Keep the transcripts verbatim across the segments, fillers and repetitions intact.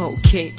окей.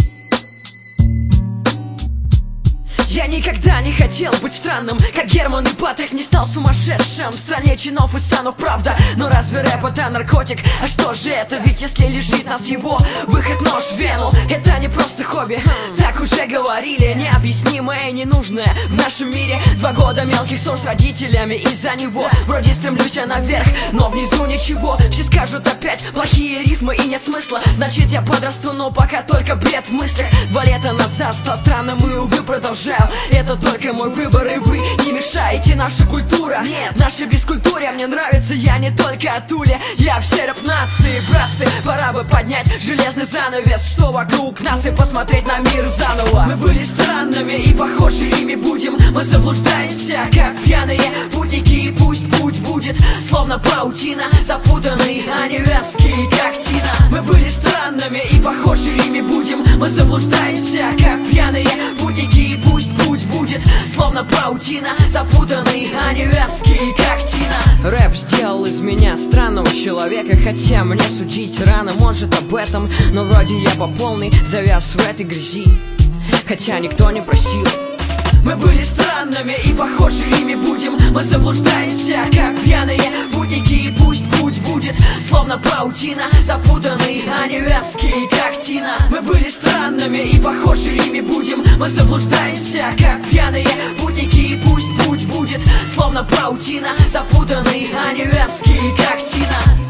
Я никогда не хотел быть странным, как Герман и Патрик, не стал сумасшедшим в стране чинов и санов, правда. Но разве рэп это наркотик? А что же это? Ведь если лежит нас его выход нож в вену, это не просто хобби. Так уже говорили, необъяснимое, ненужное в нашем мире. Два года мелких ссор с родителями из-за него. Вроде стремлюсь я наверх, но внизу ничего. Все скажут опять плохие рифмы и нет смысла. Значит я подрасту, но пока только бред в мыслях. Два лета назад стал странным и увы продолжаю. Это только мой выбор, и вы не мешаете. Наша культура, нет, наша бескультура мне нравится. Я не только от Тули, я все рэп нации. Братцы, пора бы поднять железный занавес, что вокруг нас, и посмотреть на мир заново. Мы были странными и похожи ими будем. Мы заблуждаемся, как пьяные путники, и пусть путь будет словно паутина, запутанный, а не вязкий, как тина. Мы были странными и похожи ими будем. Мы заблуждаемся, как пьяные путники, и пусть путь будет словно паутина, запутанный, а не вязкий, как тина. Рэп сделал из меня странного человека, хотя мне судить рано, может об этом. Но вроде я по полной завяз в этой грязи, хотя никто не просил. Мы были странными и похожи ими будем. Мы заблуждаемся, как пьяные путники, и пусть путь будет словно паутина, запутанный, а не вязкий, как тина. Мы были странными и похожи ими будем. Мы заблуждаемся, как пьяные путники, и пусть путь будет словно паутина, запутанный, а не вязкий, как тина.